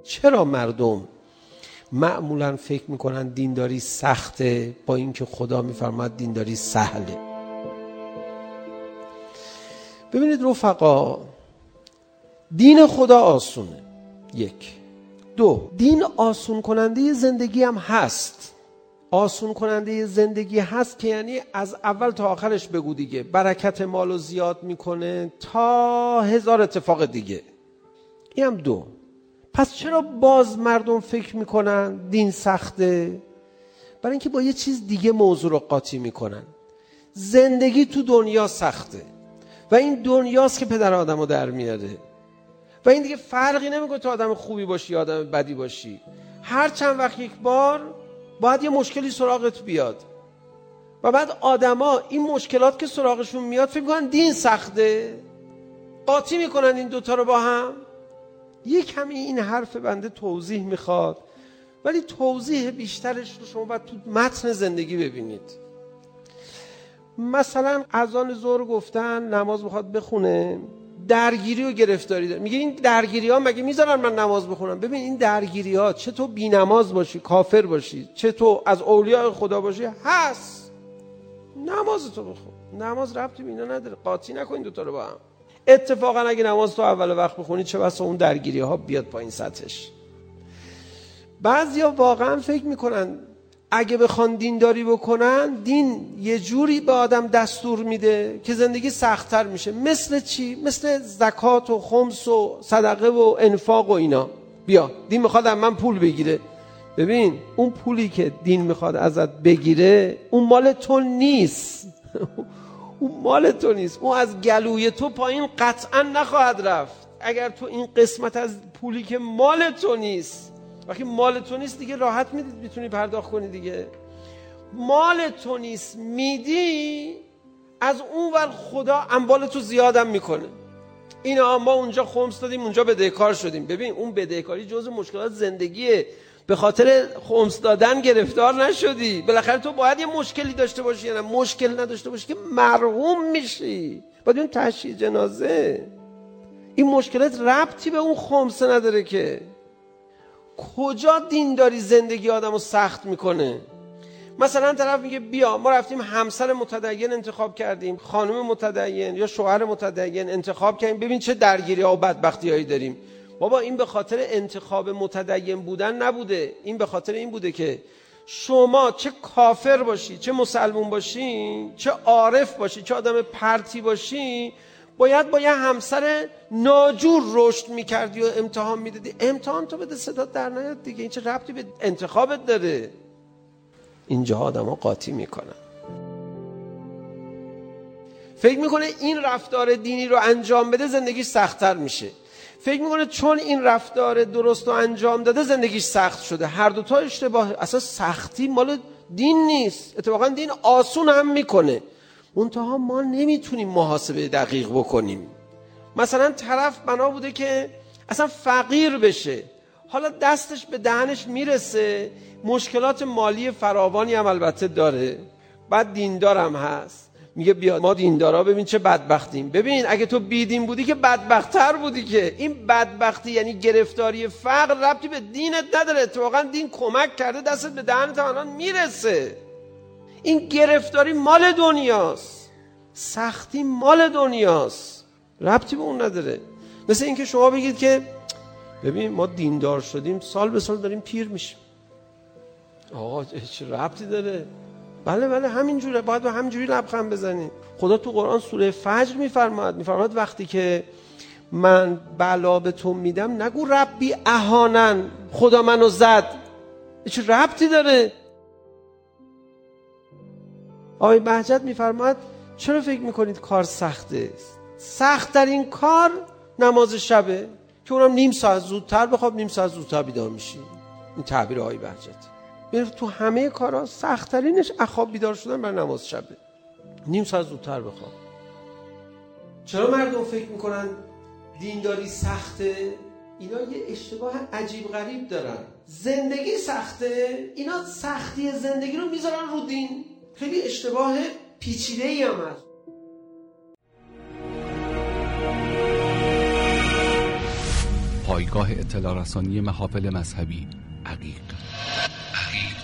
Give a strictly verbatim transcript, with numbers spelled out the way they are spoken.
چرا مردم معمولا فکر میکنن دینداری سخته با اینکه خدا میفرماد دینداری سهله؟ ببینید رفقا، دین خدا آسونه، یک. دو، دین آسون کننده زندگی هم هست. آسون کننده زندگی هست که یعنی از اول تا آخرش بگو دیگه، برکت مالو زیاد میکنه تا هزار اتفاق دیگه. این هم دو. پس چرا باز مردم فکر میکنن دین سخته؟ برای اینکه با یه چیز دیگه موضوع رو قاطی میکنن. زندگی تو دنیا سخته و این دنیاست که پدر آدم رو در میاره و این دیگه فرقی نمیکنه تو آدم خوبی باشی یا آدم بدی باشی. هر چند وقت یک بار باید یه مشکلی سراغت بیاد و بعد آدما این مشکلات که سراغشون میاد فکر میکنن دین سخته، قاطی میکنن این دوتا رو با هم. یه کمی این حرف بنده توضیح میخواد، ولی توضیح بیشترش رو شما باید تو متن زندگی ببینید. مثلا اذان ظهر گفتن نماز میخواد بخونه، درگیری و گرفتاری داره. میگه این درگیری ها مگه میذارن من نماز بخونم؟ ببین این درگیری ها چه تو بی نماز باشی کافر باشی، چه تو از اولیاء خدا باشی هست. نماز تو بخون، نماز ربطی به اینا نداره، قاطی نکن این دوتا رو با هم. اتفاقا اگه نماز تو اول وقت بخونی چه بسا اون درگیری ها بیاد پایین سطحش. بعضیا واقعا فکر میکنن اگه بخوان دینداری بکنن دین یه جوری به آدم دستور میده که زندگی سخت‌تر میشه. مثل چی؟ مثل زکات و خمس و صدقه و انفاق و اینا. بیا دین میخواد از من پول بگیره. ببین اون پولی که دین میخواد ازت بگیره اون مال تو نیست. اون مال تو نیست، اون از گلوی تو پایین قطعا نخواهد رفت اگر تو این قسمت از پولی که مال تو نیست. وقتی مال تو نیست دیگه راحت میدید میتونی پرداخت کنی دیگه. مال تو نیست میدی، از اون ور خدا اموال تو زیادم میکنه. اینا ما اونجا خمس دادیم اونجا بدهکار شدیم. ببین اون بدهکاری جزء مشکلات زندگیه، به خاطر خمس دادن گرفتار نشدی. بالاخره تو باید یه مشکلی داشته باشی، یعنی مشکل نداشته باشی که مرحوم میشی. باید اون تشییع جنازه. این مشکلات ربطی به اون خمسه نداره که. کجا دینداری زندگی آدمو سخت میکنه؟ مثلا طرف میگه بیا ما رفتیم همسر متدین انتخاب کردیم، خانم متدین یا شوهر متدین انتخاب کردیم، ببین چه درگیری ها و بدبختی هایی داریم. بابا این به خاطر انتخاب متدین بودن نبوده، این به خاطر این بوده که شما چه کافر باشی، چه مسلمون باشی، چه عارف باشی، چه آدم پرتی باشی، باید با یه همسر ناجور رشد میکردی و امتحان میدادی. امتحان تو بده صدا در نیاد دیگه، این چه ربطی به انتخابت داره؟ اینجا آدم ها قاطی میکنن، فکر میکنه این رفتار دینی رو انجام بده زندگیش سخت‌تر میشه، فکر میکنه چون این رفتار درست رو انجام داده زندگیش سخت شده. هر دوتا اشتباه. اصلا سختی مال دین نیست، اتفاقا دین آسون هم میکنه، منتها ما نمیتونیم محاسبه دقیق بکنیم. مثلا طرف بنا بوده که اصلا فقیر بشه، حالا دستش به دهنش میرسه، مشکلات مالی فراوانی هم البته داره، بعد دیندارم هست، میگه بیا ما دیندارا ببین چه بدبختیم. ببین اگه تو بیدین بودی که بدبخت‌تر بودی. که این بدبختی یعنی گرفتاری فقر ربطی به دینت نداره، اتفاقا دین کمک کرده دستت به دهنت الان میرسه. این گرفتاری مال دنیاست، سختی مال دنیاست، ربطی به اون نداره. مثل اینکه شما بگید که ببین ما دیندار شدیم سال به سال داریم پیر میشیم. آقا چه ربطی داره؟ بله بله همینجوره، باید به همینجوری لبخند بزنیم. خدا تو قرآن سوره فجر میفرماد میفرماد وقتی که من بلا به تو میدم نگو ربی اهانن، خدا منو زد. چه ربطی داره؟ آقای بهجت میفرماد چرا فکر میکنید کار سخته؟ سخت در این کار نماز شبه که اونم نیم ساعت زودتر بخواب نیم ساعت زودتر بیدار میشی. این تعبیر آقای بهجت. ببین تو همه کارا سخت‌ترینش اخواب بیدار شدن برای نماز شبه، نیم ساعت زودتر بخواب. چرا مردم فکر میکنن دینداری سخته؟ اینا یه اشتباه عجیب غریب دارن. زندگی سخته، اینا سختی زندگی رو میذارن رو دین. خیلی اشتباه پیچیده‌ای هم هست. پایگاه اطلاع رسانی محافل مذهبی عقیق. عقیق.